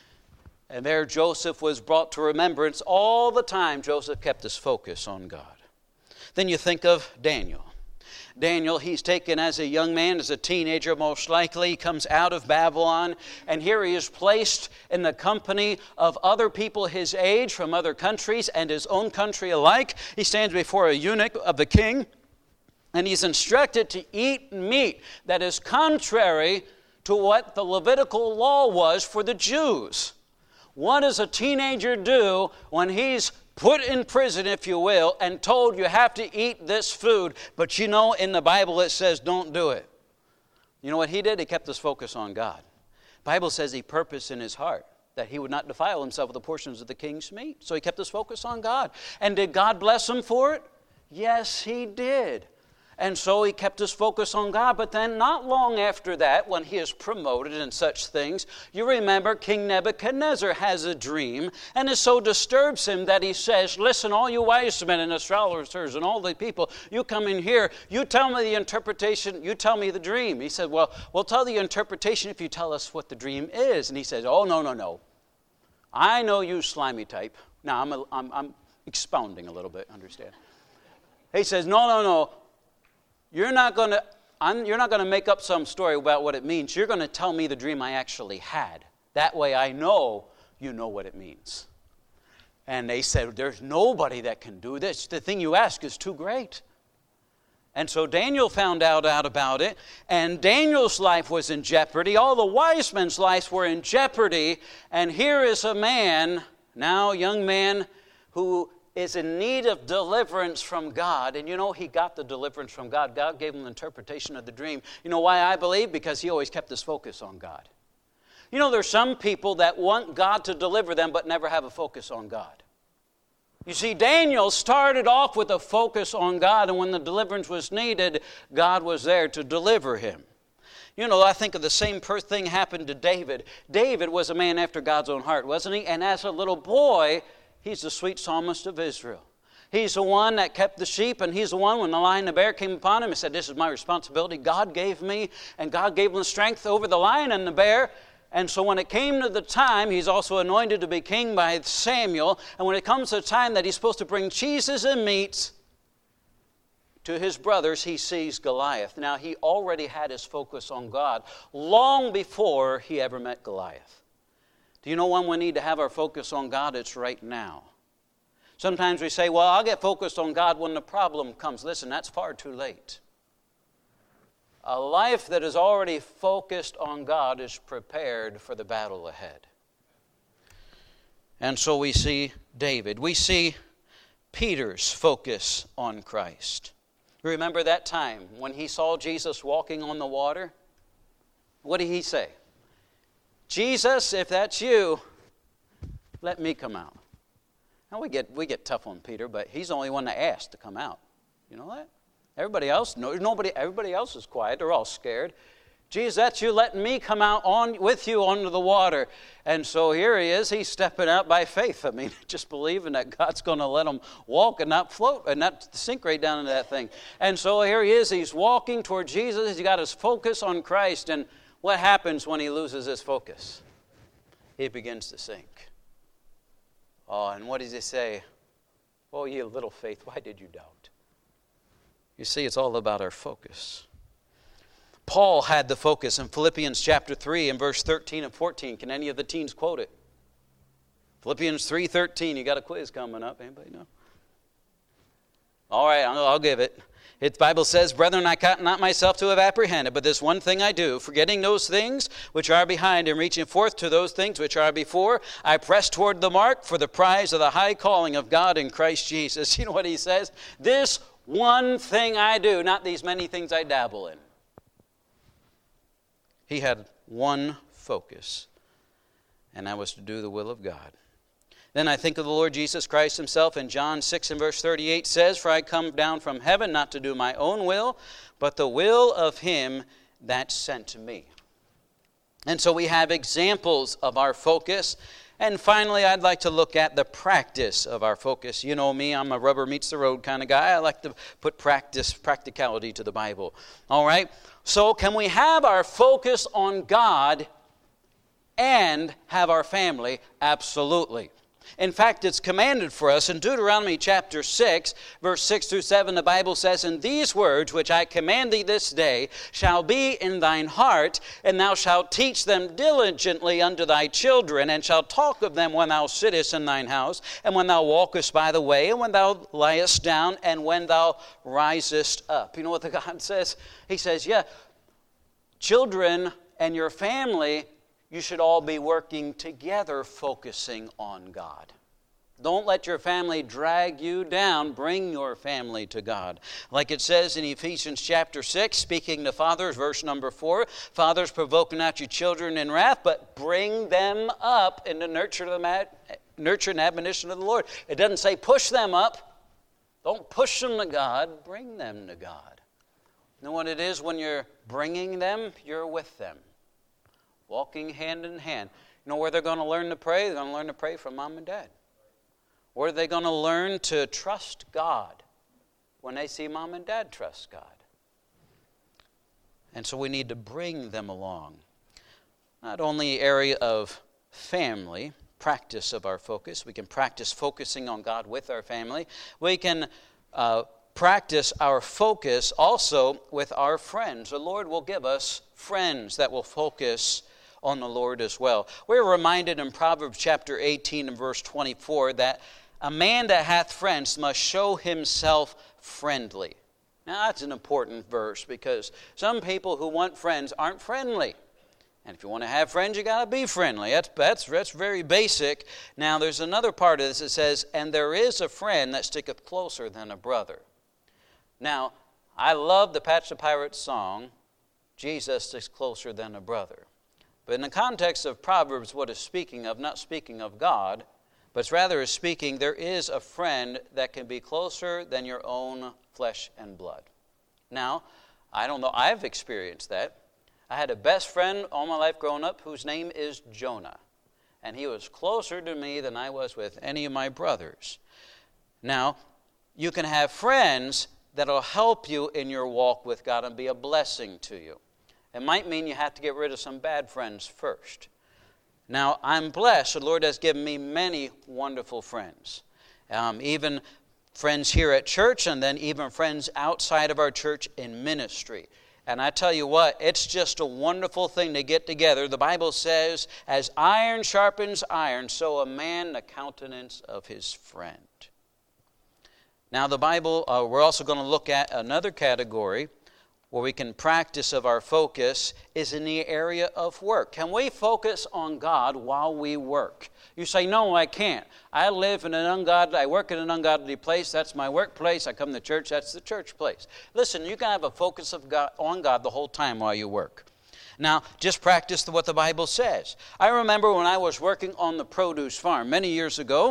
and there Joseph was brought to remembrance. All the time Joseph kept his focus on God. Then you think of Daniel. Daniel, he's taken as a young man, as a teenager most likely. He comes out of Babylon, and here he is placed in the company of other people his age from other countries and his own country alike. He stands before a eunuch of the king, and he's instructed to eat meat that is contrary to what the Levitical law was for the Jews. What does a teenager do when he's put in prison, if you will, and told you have to eat this food, but you know in the Bible it says don't do it? You know what he did? He kept his focus on God. The Bible says he purposed in his heart that he would not defile himself with the portions of the king's meat. So he kept his focus on God. And did God bless him for it? Yes, he did. And so he kept his focus on God. But then not long after that, when he is promoted and such things, you remember King Nebuchadnezzar has a dream, and it so disturbs him that he says, "Listen, all you wise men and astrologers and all the people, you come in here, you tell me the interpretation, you tell me the dream." He said, well, we'll tell the interpretation if you tell us what the dream is. And he says, "Oh, no, no, no. I know you slimy type." Now, I'm, a, I'm, I'm expounding a little bit, understand? He says, no, no, no. You're not going to I'm, you're not going to make up some story about what it means. You're going to tell me the dream I actually had. That way I know you know what it means. And they said, "There's nobody that can do this. The thing you ask is too great." And so Daniel found out, out about it, and Daniel's life was in jeopardy. All the wise men's lives were in jeopardy. And here is a man, now young man, who is in need of deliverance from God. And you know, he got the deliverance from God. God gave him the interpretation of the dream. You know why I believe? Because he always kept his focus on God. You know, there's some people that want God to deliver them but never have a focus on God. You see, Daniel started off with a focus on God, and when the deliverance was needed, God was there to deliver him. You know, I think of the same thing happened to David. David was a man after God's own heart, wasn't he? And as a little boy, he's the sweet psalmist of Israel. He's the one that kept the sheep, and he's the one when the lion and the bear came upon him and said, "This is my responsibility. God gave me," and God gave him the strength over the lion and the bear. And so when it came to the time, he's also anointed to be king by Samuel. And when it comes to the time that he's supposed to bring cheeses and meats to his brothers, he sees Goliath. Now, he already had his focus on God long before he ever met Goliath. Do you know when we need to have our focus on God? It's right now. Sometimes we say, well, I'll get focused on God when the problem comes. Listen, that's far too late. A life that is already focused on God is prepared for the battle ahead. And so we see David. We see Peter's focus on Christ. Remember that time when he saw Jesus walking on the water? What did he say? Jesus, if that's you, let me come out. Now we get we get tough on Peter, but he's the only one that asked to come out. You know that? Everybody else, no, nobody, everybody else is quiet. They're all scared. Jesus, that's you letting me come out on with you onto the water. And so here he is. He's stepping out by faith. I mean, just believing that God's going to let him walk and not float and not sink right down into that thing. And so here he is. He's walking toward Jesus. He's got his focus on Christ. And what happens when he loses his focus? He begins to sink. Oh, and what does he say? Oh, ye little faith, why did you doubt? You see, it's all about our focus. Paul had the focus in Philippians chapter three and verse thirteen and fourteen. Can any of the teens quote it? Philippians three thirteen. You got a quiz coming up. Anybody know? All right, I'll, I'll give it. The Bible says, Brethren, I count not myself to have apprehended, but this one thing I do, forgetting those things which are behind and reaching forth to those things which are before, I press toward the mark for the prize of the high calling of God in Christ Jesus. You know what he says? This one thing I do, not these many things I dabble in. He had one focus, and that was to do the will of God. Then I think of the Lord Jesus Christ himself in John six and verse thirty-eight says, For I come down from heaven not to do my own will, but the will of him that sent me. And so we have examples of our focus. And finally, I'd like to look at the practice of our focus. You know me, I'm a rubber meets the road kind of guy. I like to put practice, practicality to the Bible. All right? So can we have our focus on God and have our family? Absolutely. In fact, it's commanded for us in Deuteronomy chapter six, verse six through seven, the Bible says, And these words which I command thee this day shall be in thine heart, and thou shalt teach them diligently unto thy children, and shalt talk of them when thou sittest in thine house, and when thou walkest by the way, and when thou liest down, and when thou risest up. You know what the God says? He says, yeah, children and your family, you should all be working together, focusing on God. Don't let your family drag you down. Bring your family to God. Like it says in Ephesians chapter six, speaking to fathers, verse number four, Fathers, provoke not your children in wrath, but bring them up in the nurture, of the nurture and admonition of the Lord. It doesn't say push them up. Don't push them to God. Bring them to God. You know what it is when you're bringing them? You're with them. Walking hand in hand. You know where they're going to learn to pray? They're going to learn to pray from mom and dad. Where are they going to learn to trust God? When they see mom and dad trust God. And so we need to bring them along. Not only area of family, practice of our focus. We can practice focusing on God with our family. We can uh, practice our focus also with our friends. The Lord will give us friends that will focus on the Lord as well. We're reminded in Proverbs chapter eighteen and verse twenty-four that a man that hath friends must show himself friendly. Now that's an important verse because some people who want friends aren't friendly. And if you want to have friends, you got to be friendly. That's, that's, that's very basic. Now there's another part of this that says, and there is a friend that sticketh closer than a brother. Now, I love the Patch the Pirate song, Jesus sticks closer than a brother. But in the context of Proverbs, what is speaking of, not speaking of God, but it's rather is speaking, there is a friend that can be closer than your own flesh and blood. Now, I don't know, I've experienced that. I had a best friend all my life growing up whose name is Jonah. And he was closer to me than I was with any of my brothers. Now, you can have friends that will help you in your walk with God and be a blessing to you. It might mean you have to get rid of some bad friends first. Now, I'm blessed. The Lord has given me many wonderful friends. Um, even friends here at church and then even friends outside of our church in ministry. And I tell you what, it's just a wonderful thing to get together. The Bible says, as iron sharpens iron, so a man the countenance of his friend. Now the Bible, uh, we're also going to look at another category where we can practice of our focus is in the area of work. Can we focus on God while we work? You say, no, I can't. I live in an ungodly, I work in an ungodly place. That's my workplace. I come to church. That's the church place. Listen, you can have a focus of God, on God the whole time while you work. Now, just practice what the Bible says. I remember when I was working on the produce farm many years ago.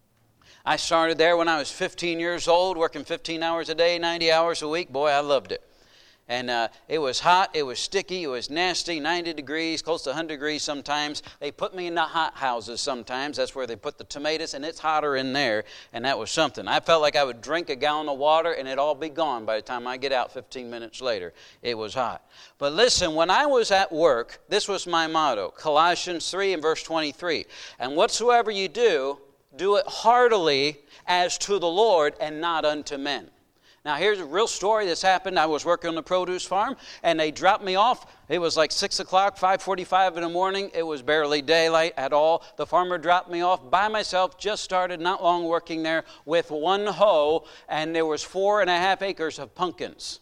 I started there when I was fifteen years old, working fifteen hours a day, ninety hours a week. Boy, I loved it. And uh, it was hot, it was sticky, it was nasty, ninety degrees, close to one hundred degrees sometimes. They put me in the hot houses sometimes. That's where they put the tomatoes, and it's hotter in there, and that was something. I felt like I would drink a gallon of water, and it'd all be gone by the time I get out fifteen minutes later. It was hot. But listen, when I was at work, this was my motto, Colossians three and verse twenty-three. And whatsoever you do, do it heartily as to the Lord and not unto men. Now, here's a real story that's happened. I was working on the produce farm, and they dropped me off. It was like six o'clock, five forty-five in the morning. It was barely daylight at all. The farmer dropped me off by myself, just started not long working there with one hoe, and there was four and a half acres of pumpkins.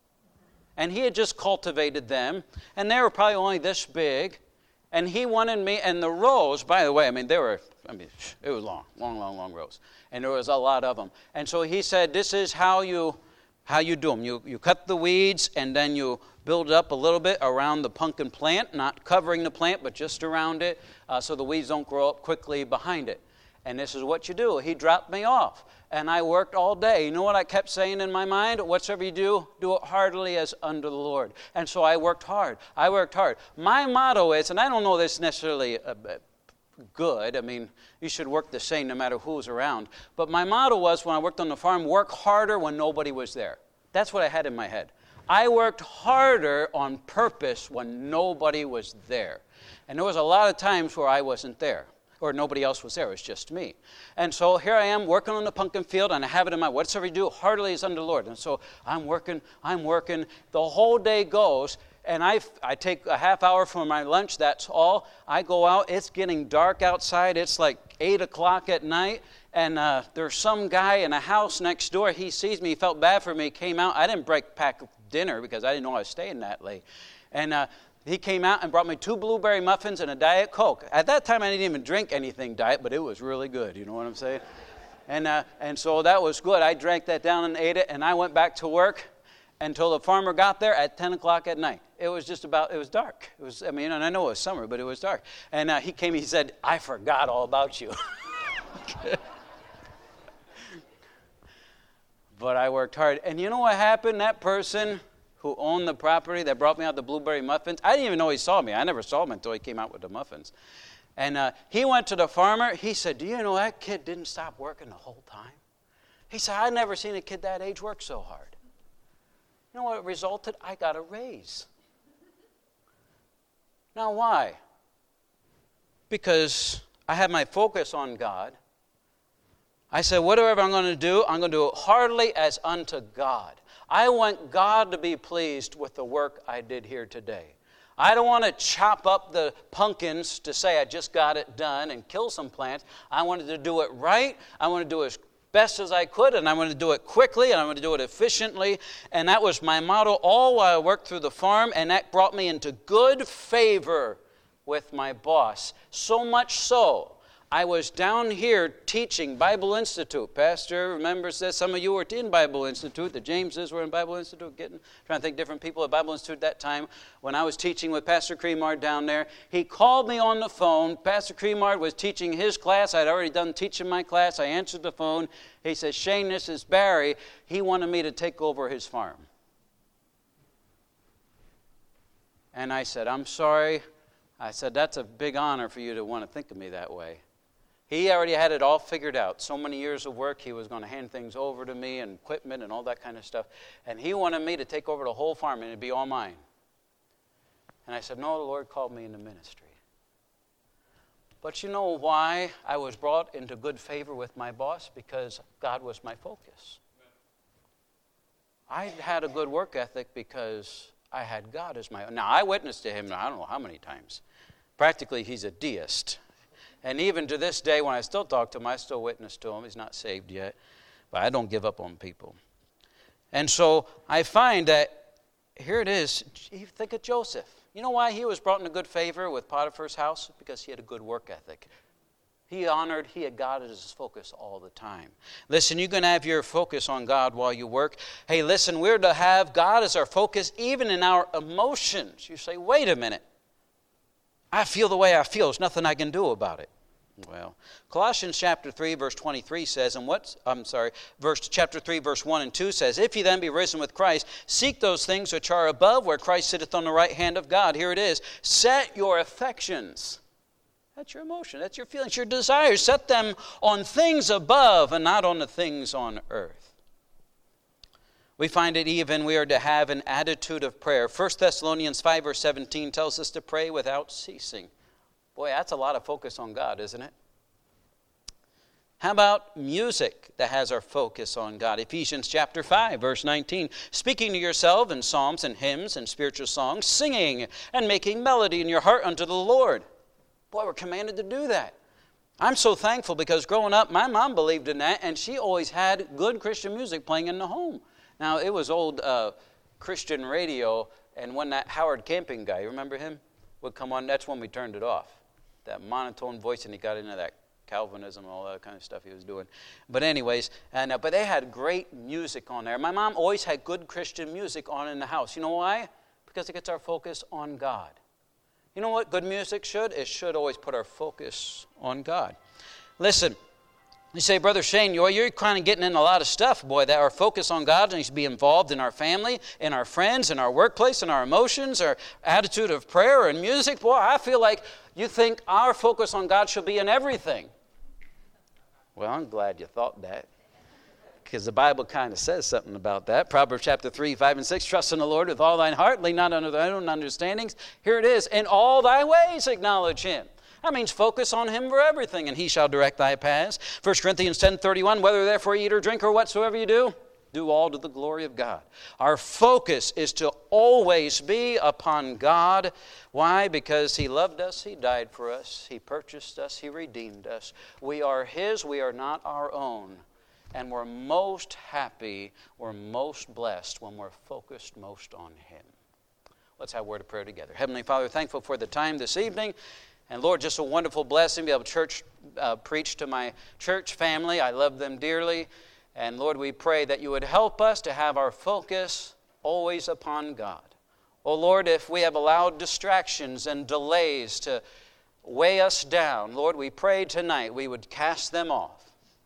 And he had just cultivated them, and they were probably only this big. And he wanted me, and the rows, by the way, I mean, they were, I mean, it was long, long, long, long rows. And there was a lot of them. And so he said, this is how you how you do them. You, you cut the weeds, and then you build it up a little bit around the pumpkin plant, not covering the plant, but just around it, uh, so the weeds don't grow up quickly behind it. And this is what you do. He dropped me off, and I worked all day. You know what I kept saying in my mind? Whatsoever you do, do it heartily as unto the Lord. And so I worked hard. I worked hard. My motto is, and I don't know this necessarily uh, good. I mean, you should work the same no matter who's around. But my motto was, when I worked on the farm, work harder when nobody was there. That's what I had in my head. I worked harder on purpose when nobody was there. And there was a lot of times where I wasn't there, or nobody else was there. It was just me. And so here I am working on the pumpkin field, and I have it in my, whatsoever you do, heartily is unto the Lord. And so I'm working, I'm working. The whole day goes, and I, I take a half hour for my lunch, that's all. I go out, it's getting dark outside. It's like eight o'clock at night, and uh, there's some guy in a house next door. He sees me, he felt bad for me, came out. I didn't break pack dinner because I didn't know I was staying that late. And uh, he came out and brought me two blueberry muffins and a Diet Coke. At that time, I didn't even drink anything diet, but it was really good. You know what I'm saying? And uh, and so that was good. I drank that down and ate it, and I went back to work until the farmer got there at ten o'clock at night. It was just about, it was dark. It was, I mean, and I know it was summer, but it was dark. And uh, he came, he said, I forgot all about you. But I worked hard. And you know what happened? That person who owned the property that brought me out the blueberry muffins, I didn't even know he saw me. I never saw him until he came out with the muffins. And uh, he went to the farmer. He said, do you know that kid didn't stop working the whole time? He said, I've never seen a kid that age work so hard. You know what it resulted? I got a raise. Now why? Because I had my focus on God. I said, whatever I'm going to do, I'm going to do it heartily as unto God. I want God to be pleased with the work I did here today. I don't want to chop up the pumpkins to say I just got it done and kill some plants. I wanted to do it right. I want to do it as best as I could, and I wanted to do it quickly, and I wanted to do it efficiently. And that was my motto all while I worked through the farm, and that brought me into good favor with my boss. So much so, I was down here teaching Bible Institute. Pastor remembers this. Some of you were in Bible Institute. The Jameses were in Bible Institute. Getting, trying to think different people at Bible Institute at that time. When I was teaching with Pastor Creemard down there, he called me on the phone. Pastor Creemard was teaching his class. I'd already done teaching my class. I answered the phone. He said, Shane, this is Barry. He wanted me to take over his farm. And I said, I'm sorry. I said, that's a big honor for you to want to think of me that way. He already had it all figured out. So many years of work, he was going to hand things over to me and equipment and all that kind of stuff. And he wanted me to take over the whole farm and it'd be all mine. And I said, no, the Lord called me into ministry. But you know why I was brought into good favor with my boss? Because God was my focus. I had a good work ethic because I had God as my own. Now, I witnessed to him, I don't know how many times. Practically, he's a deist. And even to this day, when I still talk to him, I still witness to him. He's not saved yet. But I don't give up on people. And so I find that here it is. You think of Joseph. You know why he was brought into good favor with Potiphar's house? Because he had a good work ethic. He honored, he had God as his focus all the time. Listen, you're going to have your focus on God while you work. Hey, listen, we're to have God as our focus even in our emotions. You say, wait a minute. I feel the way I feel. There's nothing I can do about it. Well, Colossians chapter three, verse twenty-three says, and what, I'm sorry, verse chapter three, verse one and two says, if ye then be risen with Christ, seek those things which are above, where Christ sitteth on the right hand of God. Here it is. Set your affections. That's your emotion. That's your feelings, your desires. Set them on things above and not on the things on earth. We find it even we are to have an attitude of prayer. First Thessalonians five, verse seventeen tells us to pray without ceasing. Boy, that's a lot of focus on God, isn't it? How about music that has our focus on God? Ephesians chapter five, verse nineteen. Speaking to yourself in psalms and hymns and spiritual songs, singing and making melody in your heart unto the Lord. Boy, we're commanded to do that. I'm so thankful because growing up, my mom believed in that, and she always had good Christian music playing in the home. Now, it was old uh, Christian radio, and when that Howard Camping guy, you remember him, would come on, that's when we turned it off. That monotone voice, and he got into that Calvinism and all that kind of stuff he was doing. But anyways, and uh, but they had great music on there. My mom always had good Christian music on in the house. You know why? Because it gets our focus on God. You know what good music should? It should always put our focus on God. Listen, you say, Brother Shane, you're, you're kind of getting in a lot of stuff, boy, that our focus on God needs to be involved in our family, in our friends, in our workplace, in our emotions, our attitude of prayer and music. Boy, I feel like you think our focus on God should be in everything. Well, I'm glad you thought that, because the Bible kind of says something about that. Proverbs chapter three, five, and six, trust in the Lord with all thine heart, lean not unto thine own understandings. Here it is, in all thy ways acknowledge him. That means focus on him for everything, and he shall direct thy paths. First Corinthians ten, thirty-one, whether therefore you eat or drink or whatsoever you do, do all to the glory of God. Our focus is to always be upon God. Why? Because he loved us, he died for us, he purchased us, he redeemed us. We are his, we are not our own. And we're most happy, we're most blessed when we're focused most on him. Let's have a word of prayer together. Heavenly Father, thankful for the time this evening. And Lord, just a wonderful blessing to be able to church, uh, preach to my church family. I love them dearly. And Lord, we pray that you would help us to have our focus always upon God. Oh Lord, if we have allowed distractions and delays to weigh us down, Lord, we pray tonight we would cast them off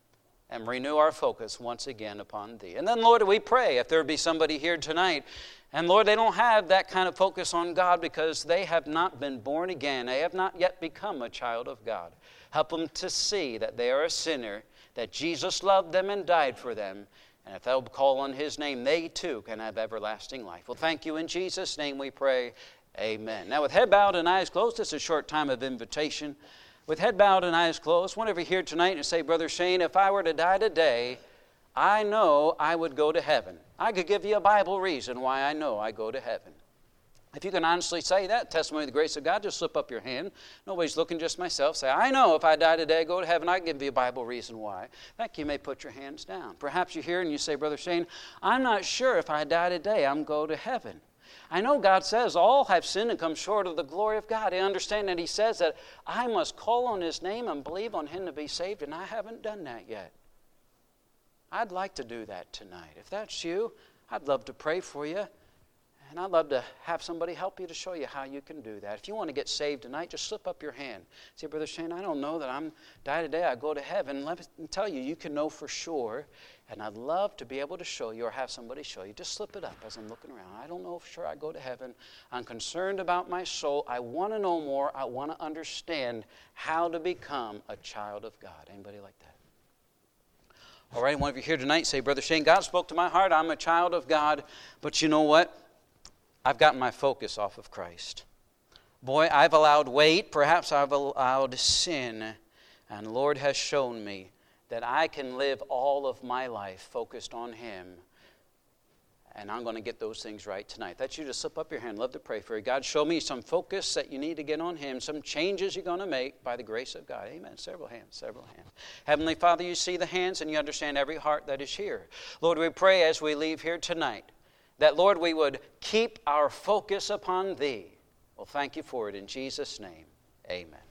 and renew our focus once again upon thee. And then, Lord, we pray if there be somebody here tonight, and Lord, they don't have that kind of focus on God because they have not been born again. They have not yet become a child of God. Help them to see that they are a sinner, that Jesus loved them and died for them. And if they'll call on his name, they too can have everlasting life. Well, thank you in Jesus' name we pray. Amen. Now, with head bowed and eyes closed, it's a short time of invitation. With head bowed and eyes closed, whenever you're here tonight and say, Brother Shane, if I were to die today, I know I would go to heaven. I could give you a Bible reason why I know I go to heaven. If you can honestly say that, testimony of the grace of God, just slip up your hand. Nobody's looking, just myself. Say, I know if I die today, I go to heaven. I can give you a Bible reason why. Thank you. You may put your hands down. Perhaps you're here and you say, Brother Shane, I'm not sure if I die today, I'm going to heaven. I know God says all have sinned and come short of the glory of God. I understand that he says that I must call on his name and believe on him to be saved, and I haven't done that yet. I'd like to do that tonight. If that's you, I'd love to pray for you. And I'd love to have somebody help you to show you how you can do that. If you want to get saved tonight, just slip up your hand. Say, Brother Shane, I don't know that I'm die today, I go to heaven. Let me tell you, you can know for sure. And I'd love to be able to show you or have somebody show you. Just slip it up as I'm looking around. I don't know for sure I go to heaven. I'm concerned about my soul. I want to know more. I want to understand how to become a child of God. Anybody like that? All right, one of you here tonight say, Brother Shane, God spoke to my heart. I'm a child of God. But you know what? I've gotten my focus off of Christ. Boy, I've allowed weight. Perhaps I've allowed sin. And the Lord has shown me that I can live all of my life focused on him. And I'm going to get those things right tonight. That's you. Just slip up your hand. Love to pray for you. God, show me some focus that you need to get on him, some changes you're going to make by the grace of God. Amen. Several hands, several hands. Heavenly Father, you see the hands and you understand every heart that is here. Lord, we pray as we leave here tonight that, Lord, we would keep keep our focus upon Thee. Well, thank you for it in Jesus' name. Amen.